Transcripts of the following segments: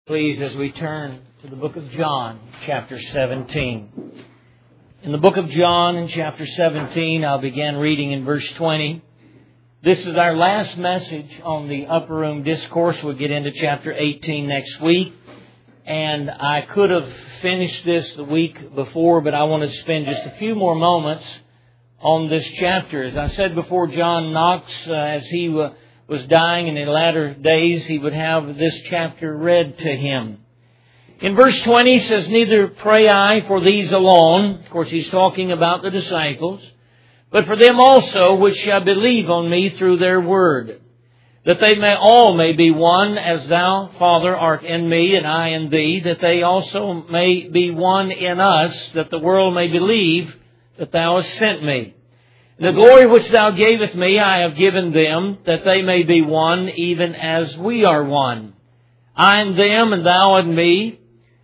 Please, as we turn to the book of John, chapter 17. In the book of John, in chapter 17, I'll begin reading in verse 20. This is our last message on the Upper Room Discourse. We'll get into chapter 18 next week. And I could have finished this the week before, but I wanted to spend just a few more moments on this chapter. As I said before, John Knox, as he was dying in the latter days, he would have this chapter read to him. In verse 20 he says, "Neither pray I for these alone," of course he's talking about the disciples, "but for them also which shall believe on me through their word, that they all may be one, as thou, Father, art in me, and I in thee, that they also may be one in us, that the world may believe that thou hast sent me. The glory which thou gavest me I have given them, that they may be one, even as we are one. I in them, and thou in me,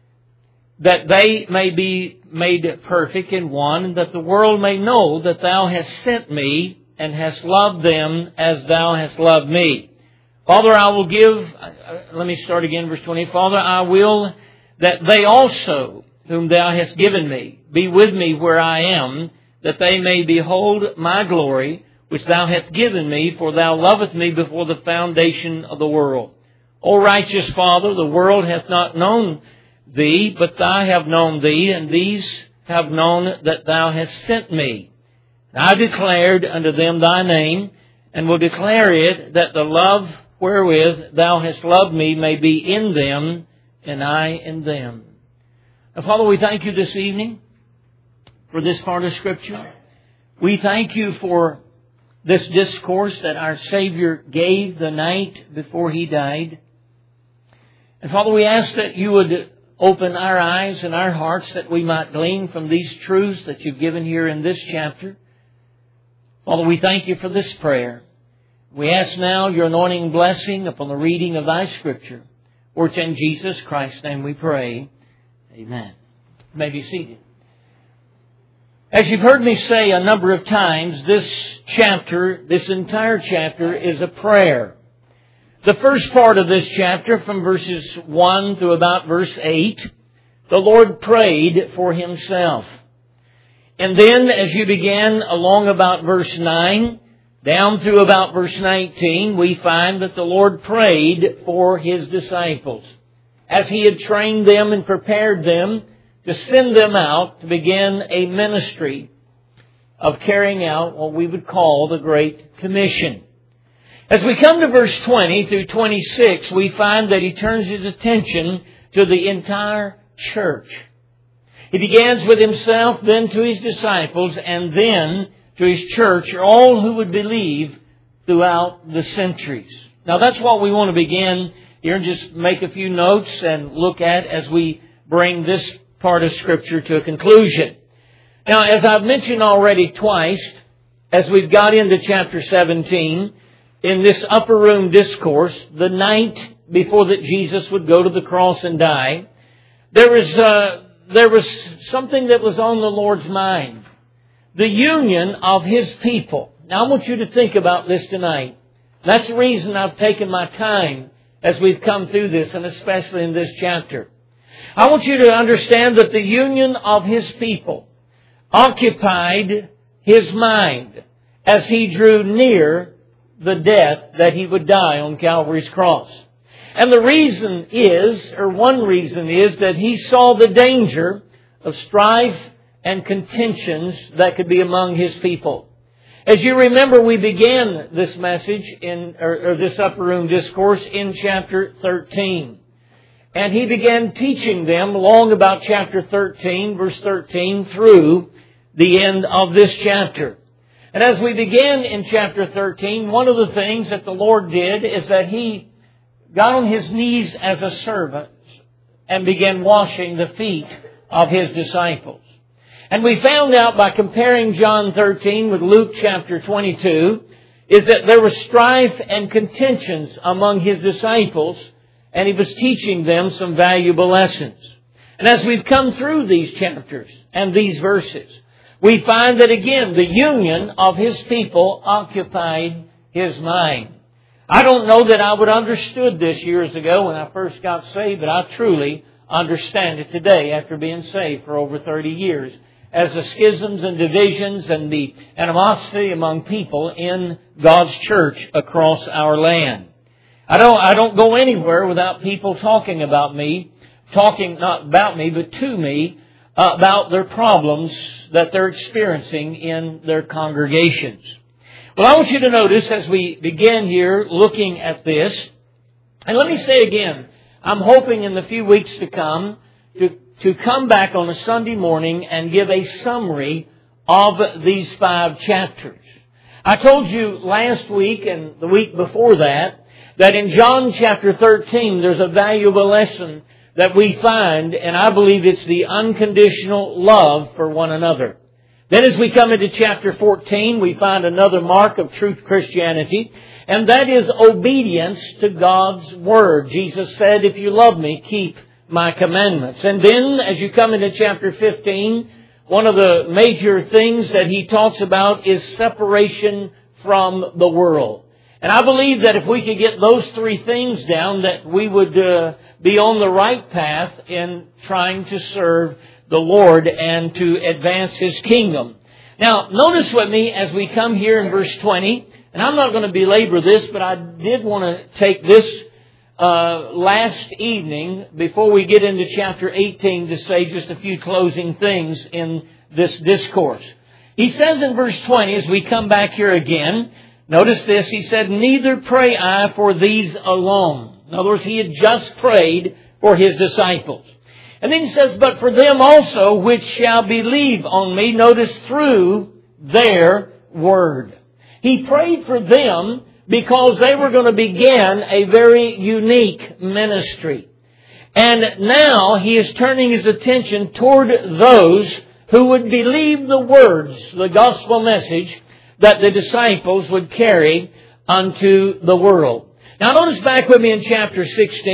that they may be made perfect in one, and that the world may know that thou hast sent me, and hast loved them as thou hast loved me. Father, I will give," let me start again, verse 20. "Father, I will that they also, whom thou hast given me, be with me where I am, that they may behold my glory, which thou hast given me, for thou lovest me before the foundation of the world. O righteous Father, the world hath not known thee, but I have known thee, and these have known that thou hast sent me. And I declared unto them thy name, and will declare it, that the love wherewith thou hast loved me may be in them, and I in them." Now, Father, we thank you this evening for this part of Scripture. We thank you for this discourse that our Savior gave the night before He died. And Father, we ask that you would open our eyes and our hearts that we might glean from these truths that you've given here in this chapter. Father, we thank you for this prayer. We ask now your anointing blessing upon the reading of thy Scripture. For it's in Jesus Christ's name we pray. Amen. You may be seated. As you've heard me say a number of times, this entire chapter is a prayer. The first part of this chapter, from verses 1 to about verse 8, the Lord prayed for Himself. And then as you begin along about verse 9, down through about verse 19, we find that the Lord prayed for His disciples, as He had trained them and prepared them to send them out to begin a ministry of carrying out what we would call the Great Commission. As we come to verse 20 through 26, we find that He turns His attention to the entire church. He begins with Himself, then to His disciples, and then to His church, or all who would believe throughout the centuries. Now that's what we want to begin here and just make a few notes and look at as we bring this part of Scripture to a conclusion. Now, as I've mentioned already twice, as we've got into chapter 17, in this upper room discourse, the night before that Jesus would go to the cross and die, there was something that was on the Lord's mind. The union of His people. Now, I want you to think about this tonight. That's the reason I've taken my time as we've come through this, and especially in this chapter. I want you to understand that the union of His people occupied His mind as He drew near the death that He would die on Calvary's cross. And the reason is, or one reason is, that He saw the danger of strife and contentions that could be among His people. As you remember, we began this message or this upper room discourse in chapter 13. And He began teaching them long about chapter 13, verse 13, through the end of this chapter. And as we began in chapter 13, one of the things that the Lord did is that He got on His knees as a servant and began washing the feet of His disciples. And we found out by comparing John 13 with Luke chapter 22, is that there was strife and contentions among His disciples, and He was teaching them some valuable lessons. And as we've come through these chapters and these verses, we find that again, the union of His people occupied His mind. I don't know that I would have understood this years ago when I first got saved, but I truly understand it today after being saved for over 30 years. As the schisms and divisions and the animosity among people in God's church across our land. I don't go anywhere without people talking about me, talking not about me, but to me, about their problems that they're experiencing in their congregations. Well, I want you to notice as we begin here looking at this, and let me say again, I'm hoping in the few weeks to come to come back on a Sunday morning and give a summary of these 5 chapters. I told you last week and the week before that in John chapter 13 there's a valuable lesson that we find, and I believe it's the unconditional love for one another. Then as we come into chapter 14, we find another mark of true Christianity, and that is obedience to God's Word. Jesus said, if you love me, keep my commandments. And then as you come into chapter 15, one of the major things that he talks about is separation from the world. And I believe that if we could get those 3 things down, that we would be on the right path in trying to serve the Lord and to advance His kingdom. Now, notice with me as we come here in verse 20, and I'm not going to belabor this, but I did want to take this last evening before we get into chapter 18 to say just a few closing things in this discourse. He says in verse 20, as we come back here again, notice this, he said, neither pray I for these alone. In other words, he had just prayed for his disciples. And then he says, but for them also which shall believe on me, notice, through their word. He prayed for them because they were going to begin a very unique ministry. And now he is turning his attention toward those who would believe the words, the gospel message that the disciples would carry unto the world. Now notice back with me in chapter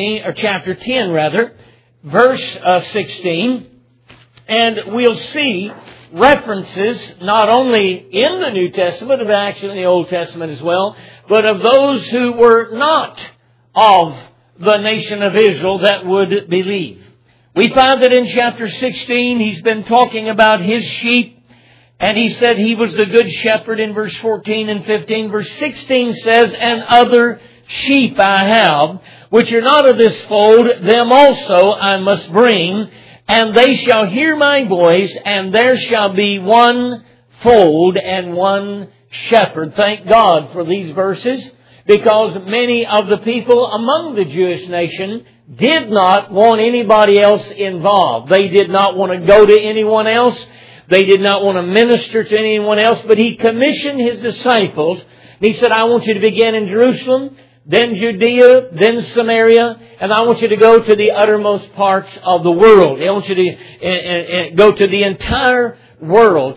10 rather, verse 16, and we'll see references not only in the New Testament, but actually in the Old Testament as well, but of those who were not of the nation of Israel that would believe. We find that in chapter 16, he's been talking about his sheep, and he said he was the good shepherd in verse 14 and 15. Verse 16 says, and other sheep I have, which are not of this fold, them also I must bring, and they shall hear my voice, and there shall be one fold and one shepherd. Thank God for these verses, because many of the people among the Jewish nation did not want anybody else involved. They did not want to go to anyone else. They did not want to minister to anyone else. But he commissioned his disciples. And he said, I want you to begin in Jerusalem, then Judea, then Samaria, and I want you to go to the uttermost parts of the world. I want you to go to the entire world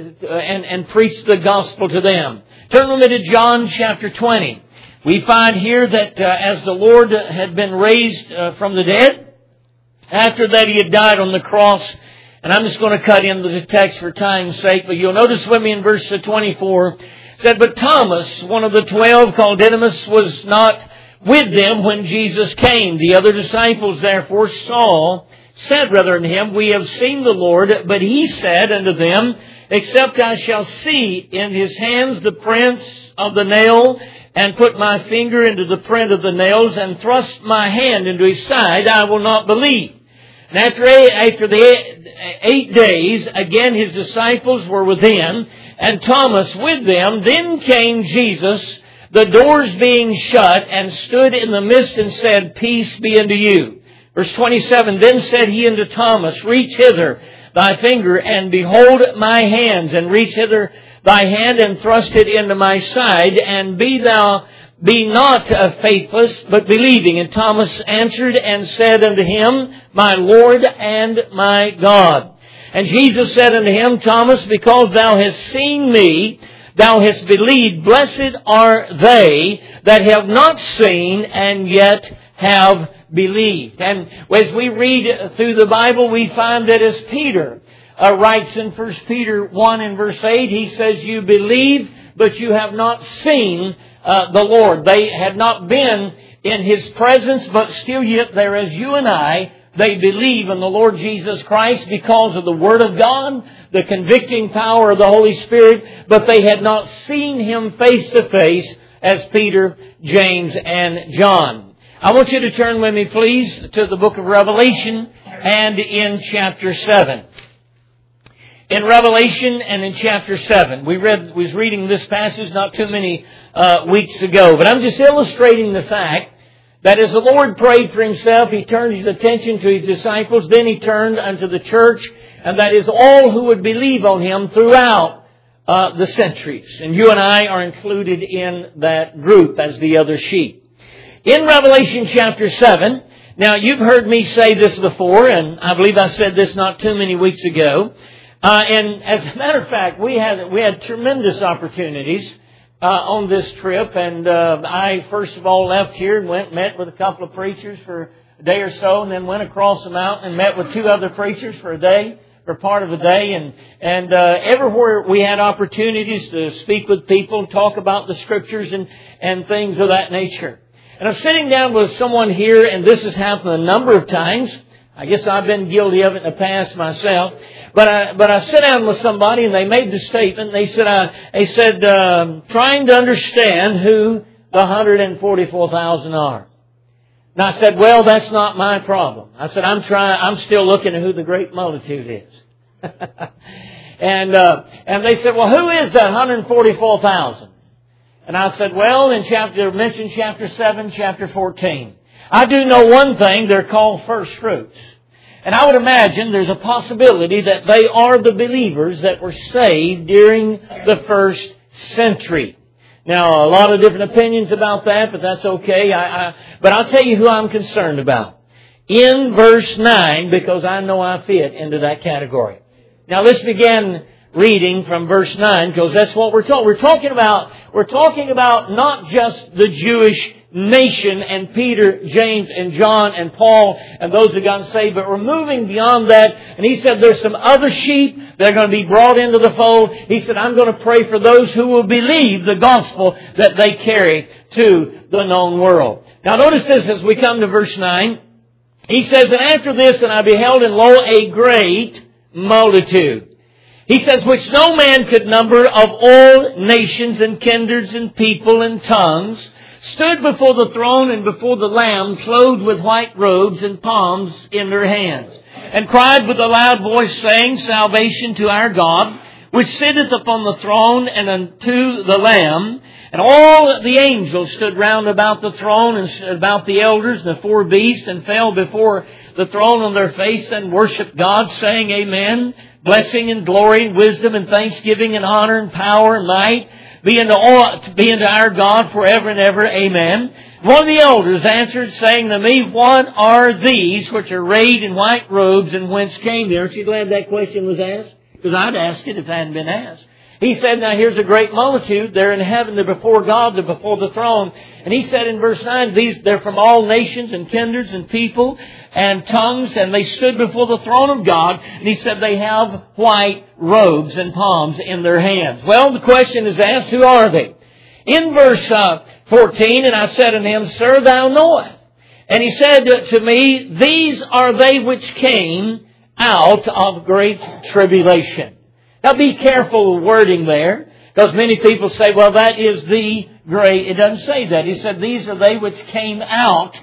and preach the gospel to them. Turn with me to John chapter 20. We find here that as the Lord had been raised from the dead, after that he had died on the cross, and I'm just going to cut into the text for time's sake, but you'll notice with me in verse 24, said, but Thomas, one of the 12, called Didymus, was not with them when Jesus came. The other disciples therefore said unto him, we have seen the Lord. But he said unto them, except I shall see in his hands the prints of the nail, and put my finger into the print of the nails, and thrust my hand into his side, I will not believe. And after the 8 days, again his disciples were within, and Thomas with them. Then came Jesus, the doors being shut, and stood in the midst and said, peace be unto you. Verse 27, then said he unto Thomas, reach hither thy finger, and behold my hands, and reach hither thy hand, and thrust it into my side, and be not faithless, but believing. And Thomas answered and said unto him, my Lord and my God. And Jesus said unto him, Thomas, because thou hast seen me, thou hast believed. Blessed are they that have not seen and yet have believed. And as we read through the Bible, we find that as Peter writes in 1 Peter 1 and verse 8, he says, you believe, but you have not seen the Lord. They had not been in His presence, but still yet there as you and I, they believe in the Lord Jesus Christ because of the Word of God, the convicting power of the Holy Spirit, but they had not seen Him face to face as Peter, James, and John. I want you to turn with me, please, to the book of Revelation and in chapter 7. In Revelation and in chapter 7, was reading this passage not too many weeks ago, but I'm just illustrating the fact that as the Lord prayed for Himself, He turned His attention to His disciples, then He turned unto the church, and that is all who would believe on Him throughout the centuries. And you and I are included in that group as the other sheep. In Revelation chapter 7, now you've heard me say this before, and I believe I said this not too many weeks ago. And as a matter of fact, we had tremendous opportunities on this trip, and I first of all left here and met with a couple of preachers for a day or so, and then went across the mountain and met with two other preachers for a day, for part of a day, and everywhere we had opportunities to speak with people and talk about the Scriptures and things of that nature. And I'm sitting down with someone here, and this has happened a number of times. I guess I've been guilty of it in the past myself. But I sat down with somebody and they made the statement. They said, trying to understand who the 144,000 are. And I said, well, that's not my problem. I said, I'm still looking at who the great multitude is. and they said, well, who is that 144,000? And I said, well, mention chapter 7, chapter 14. I do know one thing, they're called first fruits. And I would imagine there's a possibility that they are the believers that were saved during the first century. Now, a lot of different opinions about that, but that's okay. But I'll tell you who I'm concerned about. In verse 9, because I know I fit into that category. Now, let's begin reading from verse 9, because that's what we're talking. We're talking about not just the Jewish nation and Peter, James, and John, and Paul, and those who got saved, but we're moving beyond that. And he said there's some other sheep that are going to be brought into the fold. He said, I'm going to pray for those who will believe the gospel that they carry to the known world. Now notice this as we come to verse 9. He says, and after this, and I beheld, and lo, a great multitude. He says, which no man could number, of all nations and kindreds and people and tongues, stood before the throne and before the Lamb, clothed with white robes and palms in their hands, and cried with a loud voice, saying, salvation to our God, which sitteth upon the throne, and unto the Lamb. And all the angels stood round about the throne, and about the elders and the four beasts, and fell before the throne on their face, and worshipped God, saying, Amen. Blessing and glory and wisdom and thanksgiving and honor and power and might be unto our God forever and ever. Amen. One of the elders answered, saying to me, what are these which are arrayed in white robes, and whence came they? Aren't you glad that question was asked? Because I'd ask it if it hadn't been asked. He said, now here's a great multitude. They're in heaven. They're before God. They're before the throne. And he said in verse 9, they're from all nations and kindreds and people and tongues. And they stood before the throne of God. And he said they have white robes and palms in their hands. Well, the question is asked, who are they? In verse 14, and I said unto him, Sir, thou knowest. And he said to me, these are they which came out of great tribulation. Now be careful with wording there, because many people say, well, that is the great. It doesn't say that. He said, these are they which came out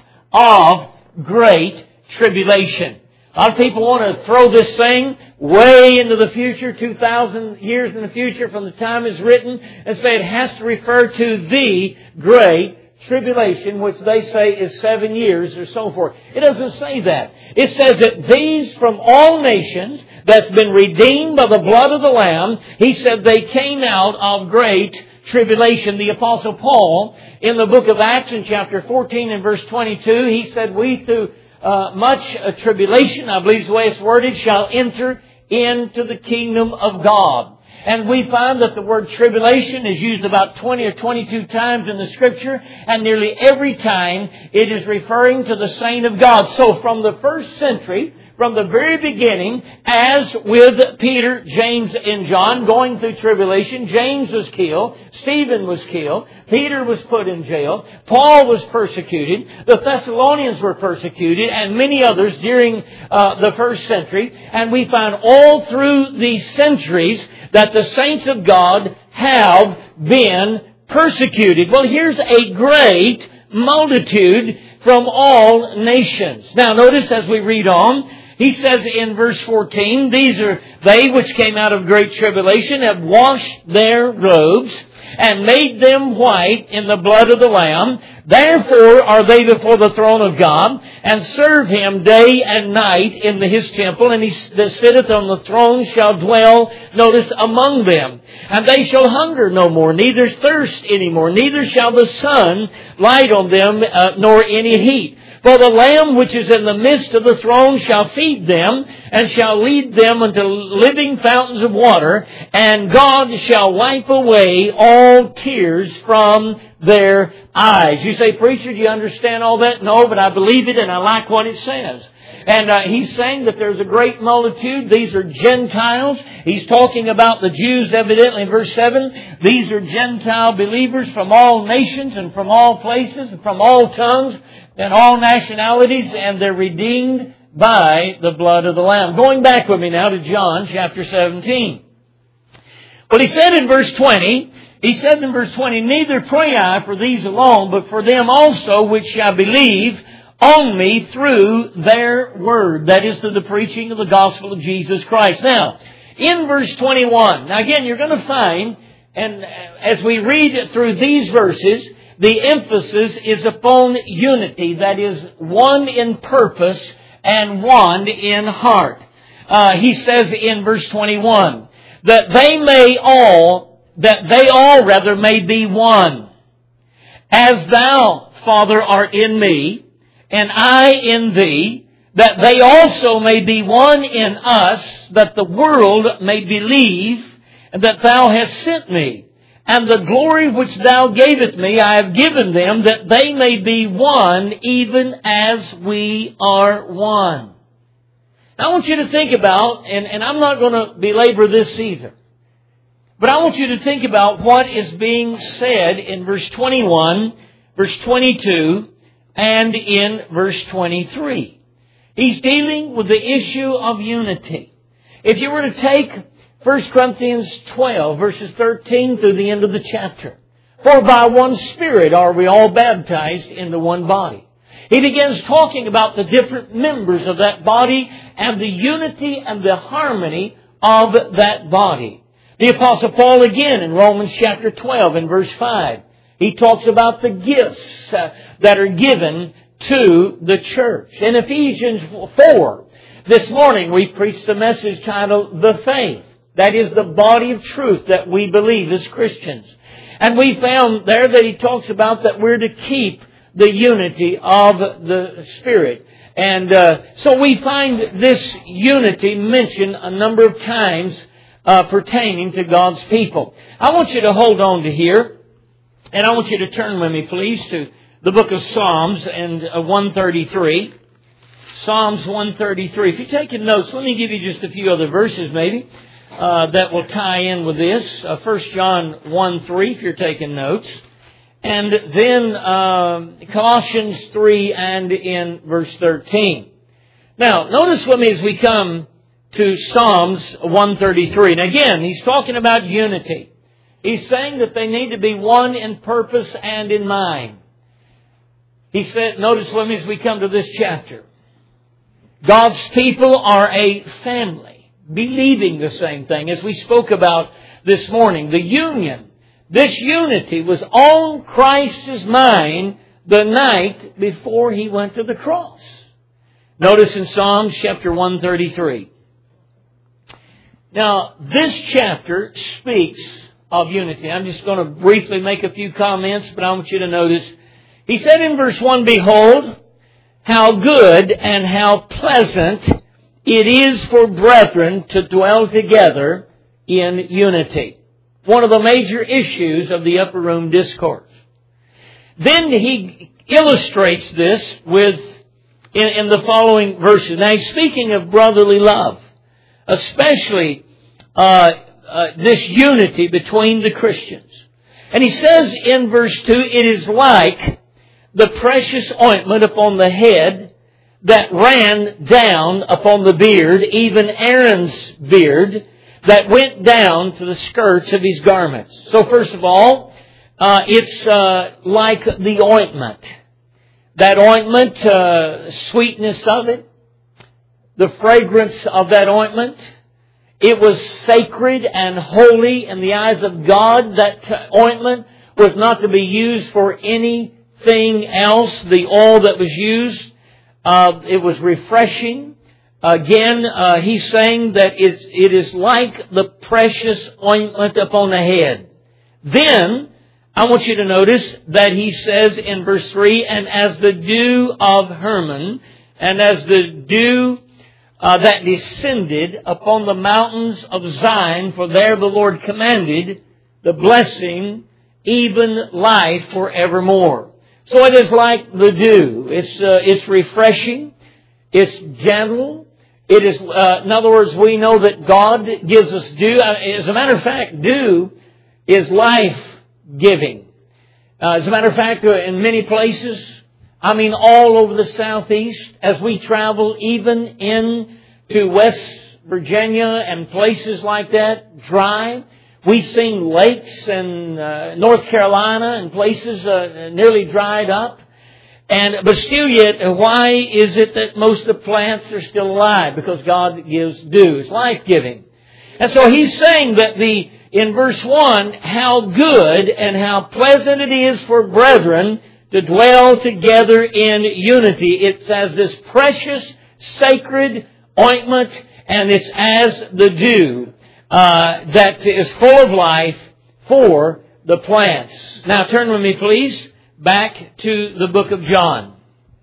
of great tribulation. A lot of people want to throw this thing way into the future, 2,000 years in the future from the time it's written, and say it has to refer to the great tribulation, which they say is 7 years or so forth. It doesn't say that. It says that these from all nations that's been redeemed by the blood of the Lamb, he said they came out of great tribulation. The Apostle Paul, in the book of Acts in chapter 14 and verse 22, he said, we through much tribulation, I believe is the way it's worded, shall enter into the kingdom of God. And we find that the word tribulation is used about 20 or 22 times in the Scripture, and nearly every time it is referring to the saint of God. So from the first century, from the very beginning, as with Peter, James, and John going through tribulation. James was killed. Stephen was killed. Peter was put in jail. Paul was persecuted. The Thessalonians were persecuted, and many others during the first century. And we find all through these centuries that the saints of God have been persecuted. Well, here's a great multitude from all nations. Now, notice as we read on, he says in verse 14, these are they which came out of great tribulation, have washed their robes and made them white in the blood of the Lamb. Therefore are they before the throne of God, and serve Him day and night in His temple. And He that sitteth on the throne shall dwell, notice, among them. And they shall hunger no more, neither thirst any more, neither shall the sun light on them, nor any heat. For the Lamb which is in the midst of the throne shall feed them, and shall lead them unto living fountains of water, and God shall wipe away all tears from their eyes. You say, preacher, do you understand all that? No, but I believe it and I like what it says. And he's saying that there's a great multitude. These are Gentiles. He's talking about the Jews evidently in verse 7. These are Gentile believers from all nations and from all places and from all tongues and all nationalities, and they're redeemed by the blood of the Lamb. Going back with me now to John chapter 17. Well, he said in verse 20, neither pray I for these alone, but for them also which shall believe on me through their word. That is, through the preaching of the gospel of Jesus Christ. Now, in verse 21, now again, you're going to find, and as we read through these verses, the emphasis is upon unity, that is, one in purpose and one in heart. He says in verse 21, that they all may be one. As thou, Father, art in me, and I in thee, that they also may be one in us, that the world may believe that thou hast sent me. And the glory which thou gavest me, I have given them, that they may be one, even as we are one. Now, I want you to think about, and I'm not going to belabor this either, but I want you to think about what is being said in verse 21, verse 22, and in verse 23. He's dealing with the issue of unity. If you were to take 1 Corinthians 12, verses 13 through the end of the chapter. For by one Spirit are we all baptized into one body. He begins talking about the different members of that body and the unity and the harmony of that body. The Apostle Paul again in Romans chapter 12 and verse 5. He talks about the gifts that are given to the church. In Ephesians 4, this morning we preached the message titled, The Faith. That is the body of truth that we believe as Christians. And we found there that he talks about that we're to keep the unity of the Spirit. And so we find this unity mentioned a number of times pertaining to God's people. I want you to hold on to here, and I want you to turn with me, please, to the book of Psalms and 133. Psalms 133. If you're taking notes, let me give you just a few other verses maybe that will tie in with this. 1 John 1:3 if you're taking notes. And then Colossians 3 and in verse 13. Now, notice with me as we come to Psalms 133. And again, he's talking about unity. He's saying that they need to be one in purpose and in mind. He said, notice with me as we come to this chapter. God's people are a family, believing the same thing. As we spoke about this morning, the union. This unity was on Christ's mind the night before He went to the cross. Notice in Psalms chapter 133. Now, this chapter speaks of unity. I'm just going to briefly make a few comments, but I want you to notice. He said in verse 1, Behold, how good and how pleasant it is for brethren to dwell together in unity. One of the major issues of the Upper Room Discourse. Then he illustrates this with in the following verses. Now he's speaking of brotherly love, especially this unity between the Christians. And he says in verse 2, it is like the precious ointment upon the head that ran down upon the beard, even Aaron's beard, that went down to the skirts of his garments. So first of all, it's like the ointment. That ointment, sweetness of it, the fragrance of that ointment, it was sacred and holy in the eyes of God. That ointment was not to be used for anything else. The oil that was used, it was refreshing. Again, he's saying that it is like the precious ointment upon the head. Then, I want you to notice that he says in verse 3, and as the dew of Hermon, and as the dew that descended upon the mountains of Zion, for there the Lord commanded the blessing, even life forevermore. So it is like the dew. It's refreshing. It's gentle. It is, in other words, we know that God gives us dew. As a matter of fact, dew is life-giving. As a matter of fact, in many places, all over the southeast, as we travel even into West Virginia and places like that, dry. We've seen lakes in North Carolina and places nearly dried up. But still yet, why is it that most of the plants are still alive? Because God gives dew. It's life-giving. And so he's saying that in verse 1, how good and how pleasant it is for brethren to dwell together in unity. It's as this precious, sacred ointment, and it's as the dew that is full of life for the plants. Now turn with me, please, back to the book of John.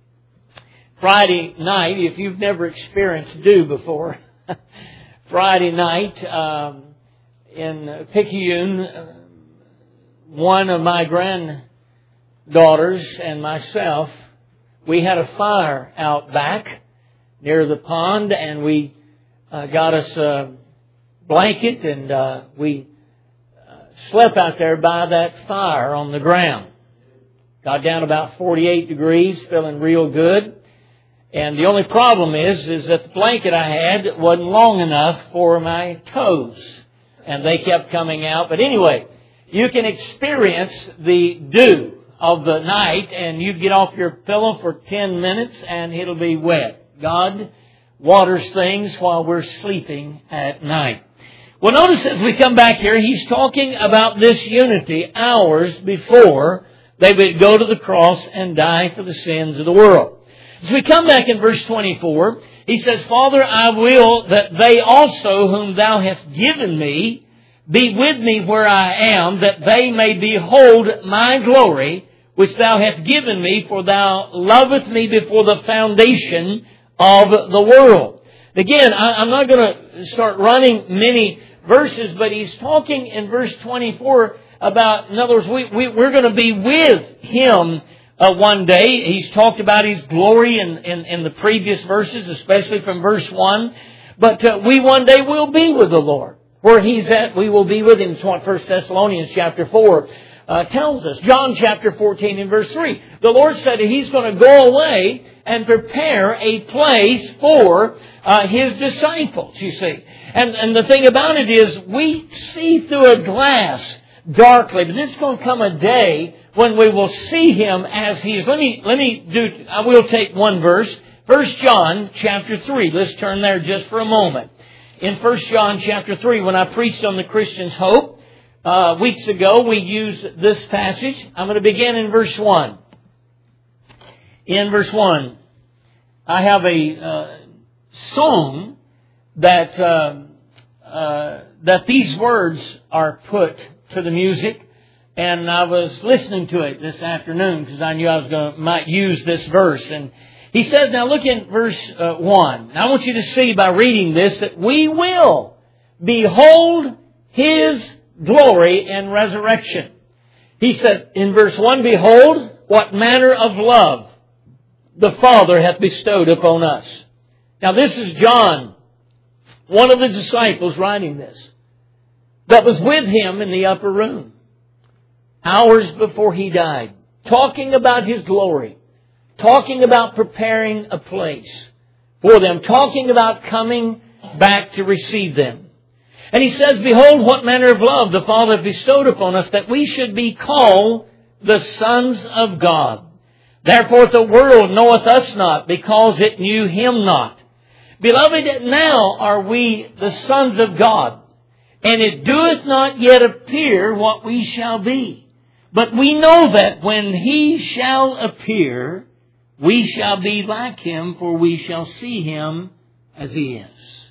Friday night, if you've never experienced dew before, Friday night in Picayune, one of my granddaughters and myself, we had a fire out back near the pond, and we got us a blanket, and we slept out there by that fire on the ground. Got down about 48 degrees, feeling real good. And the only problem is that the blanket I had wasn't long enough for my toes, and they kept coming out. But anyway, you can experience the dew of the night, and you get off your pillow for 10 minutes, and it'll be wet. God waters things while we're sleeping at night. Well, notice as we come back here, he's talking about this unity hours before they would go to the cross and die for the sins of the world. As we come back in verse 24, he says, Father, I will that they also whom thou hast given me be with me where I am, that they may behold my glory, which thou hast given me, for thou lovest me before the foundation of the world. Again, I'm not going to start running many verses, but he's talking in verse 24 about, in other words, we're going to be with Him one day. He's talked about His glory in the previous verses, especially from verse 1. But we one day will be with the Lord. Where He's at, we will be with Him. It's what 1 Thessalonians chapter 4 tells us. John chapter 14 and verse 3. The Lord said that He's going to go away and prepare a place for His disciples, you see. And the thing about it is, we see through a glass darkly, but there's going to come a day when we will see Him as He is. I will take one verse. 1 John chapter 3. Let's turn there just for a moment. In 1 John chapter 3, when I preached on the Christian's hope, weeks ago, we used this passage. I'm going to begin in verse 1. In verse 1, I have a song that these words are put to the music, and I was listening to it this afternoon because I knew I was might use this verse. And he says, now look in verse 1. Now I want you to see by reading this that we will behold His glory in resurrection. He said in verse 1, behold, what manner of love the Father hath bestowed upon us. Now this is John, one of the disciples writing this, that was with him in the upper room, hours before he died, talking about his glory, talking about preparing a place for them, talking about coming back to receive them. And he says, Behold, what manner of love the Father hath bestowed upon us, that we should be called the sons of God. Therefore the world knoweth us not, because it knew Him not. Beloved, now are we the sons of God, and it doeth not yet appear what we shall be. But we know that when He shall appear, we shall be like Him, for we shall see Him as He is.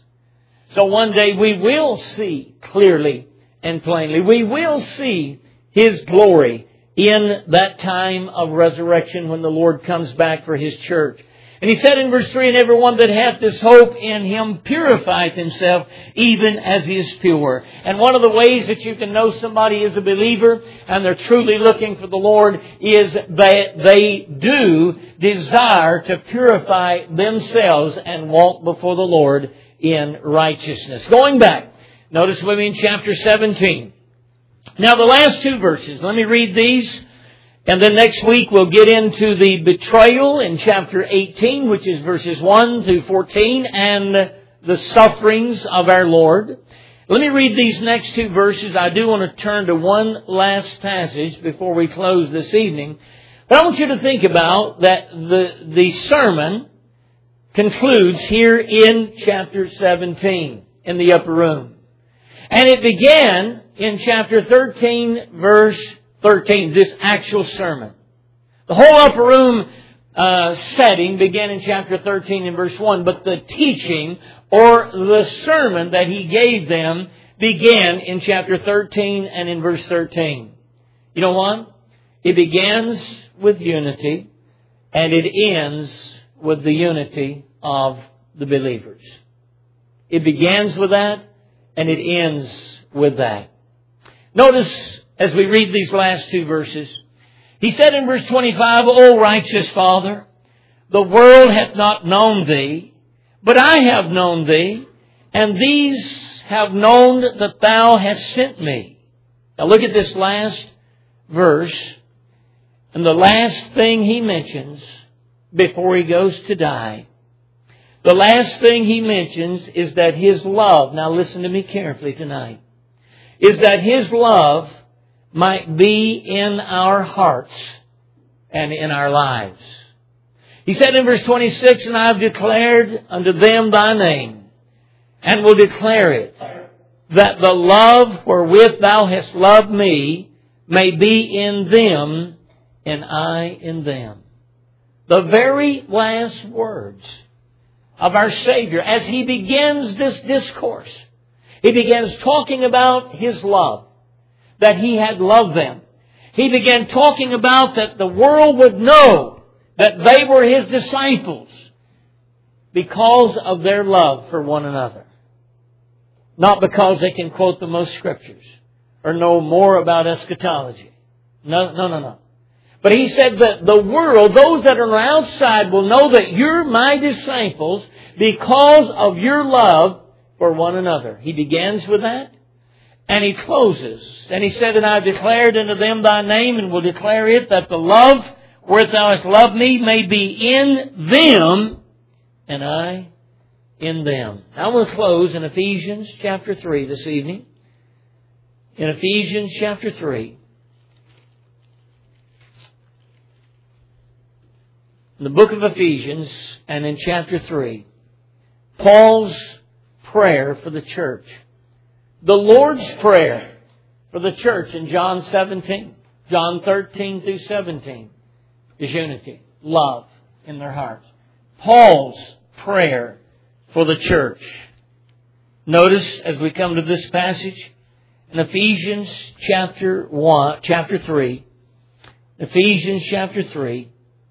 So one day we will see clearly and plainly. We will see His glory in that time of resurrection when the Lord comes back for His church. And He said in verse 3, And every one that hath this hope in Him purifieth himself, even as He is pure. And one of the ways that you can know somebody is a believer and they're truly looking for the Lord is that they do desire to purify themselves and walk before the Lord in righteousness. Going back, notice with me in chapter 17. Now the last two verses, let me read these, and then next week we'll get into the betrayal in chapter 18, which is verses 1 through 14, and the sufferings of our Lord. Let me read these next two verses. I do want to turn to one last passage before we close this evening. But I want you to think about that the sermon concludes here in chapter 17 in the upper room. And it began in chapter 13, verse 13, this actual sermon. The whole upper room setting began in chapter 13 and verse 1, but the teaching or the sermon that He gave them began in chapter 13 and in verse 13. You know what? It begins with unity and it ends with the unity of the believers. It begins with that and it ends with that. Notice as we read these last two verses, He said in verse 25, O righteous Father, the world hath not known Thee, but I have known Thee, and these have known that Thou hast sent me. Now look at this last verse, and the last thing He mentions before He goes to die. The last thing He mentions is that His love, now listen to me carefully tonight, is that His love might be in our hearts and in our lives. He said in verse 26, And I have declared unto them Thy name, and will declare it, that the love wherewith Thou hast loved me may be in them, and I in them. The very last words of our Savior, as He begins this discourse, He begins talking about His love, that He had loved them. He began talking about that the world would know that they were His disciples because of their love for one another. Not because they can quote the most scriptures or know more about eschatology. No. But He said that the world, those that are outside, will know that you're my disciples because of your love for one another. He begins with that. And He closes. And He said, And I have declared unto them Thy name, and will declare it, that the love wherewith Thou hast loved me may be in them, and I in them. Now we'll close in Ephesians chapter 3 this evening. In Ephesians chapter 3. In the book of Ephesians and in chapter 3, Paul's prayer for the church. The Lord's Prayer for the church in John 17, John 13 through 17 is unity, love in their hearts. Paul's prayer for the church. Notice as we come to this passage in Ephesians chapter 3, Ephesians chapter 3.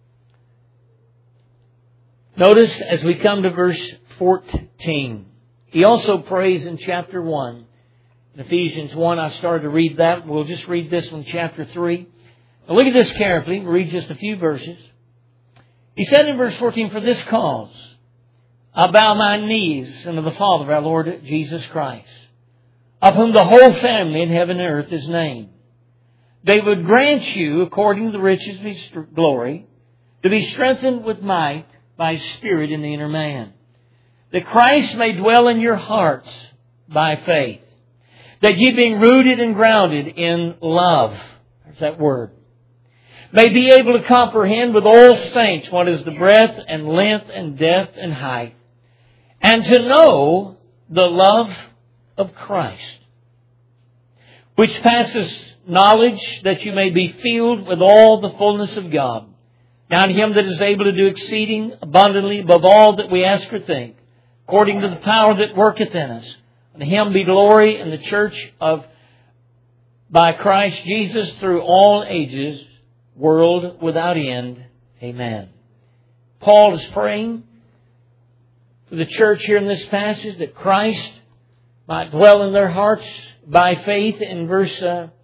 Notice as we come to verse 14. He also prays in chapter 1. In Ephesians 1, I started to read that. We'll just read this from chapter 3. Now look at this carefully. We'll read just a few verses. He said in verse 14, "For this cause I bow my knees unto the Father of our Lord Jesus Christ, of whom the whole family in heaven and earth is named. They would grant you, according to the riches of His glory, to be strengthened with might by His Spirit in the inner man, that Christ may dwell in your hearts by faith, that ye being rooted and grounded in love," there's that word, "may be able to comprehend with all saints what is the breadth and length and depth and height, and to know the love of Christ, which passes knowledge, that you may be filled with all the fullness of God. Now to Him that is able to do exceeding abundantly above all that we ask or think, according to the power that worketh in us. To Him be glory in the church by Christ Jesus through all ages, world without end. Amen." Paul is praying for the church here in this passage that Christ might dwell in their hearts by faith in verse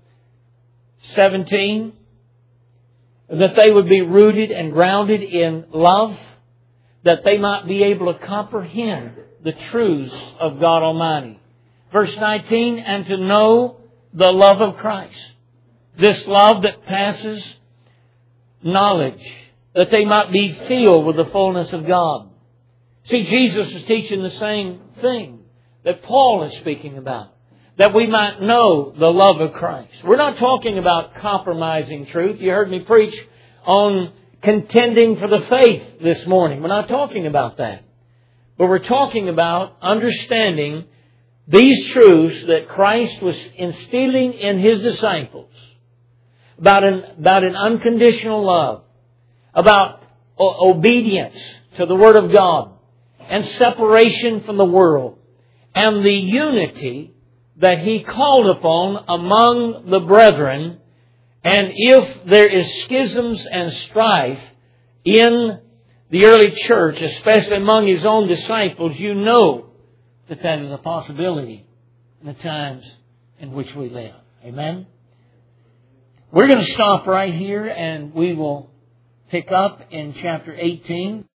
17. That they would be rooted and grounded in love, that they might be able to comprehend the truths of God Almighty. Verse 19, "And to know the love of Christ." This love that passes knowledge, that they might be filled with the fullness of God. See, Jesus is teaching the same thing that Paul is speaking about, that we might know the love of Christ. We're not talking about compromising truth. You heard me preach on contending for the faith this morning. We're not talking about that. But we're talking about understanding these truths that Christ was instilling in His disciples about an unconditional love, about obedience to the Word of God, and separation from the world, and the unity that He called upon among the brethren. And if there is schisms and strife in the early church, especially among His own disciples, you know that that is a possibility in the times in which we live. Amen? We're going to stop right here and we will pick up in chapter 18.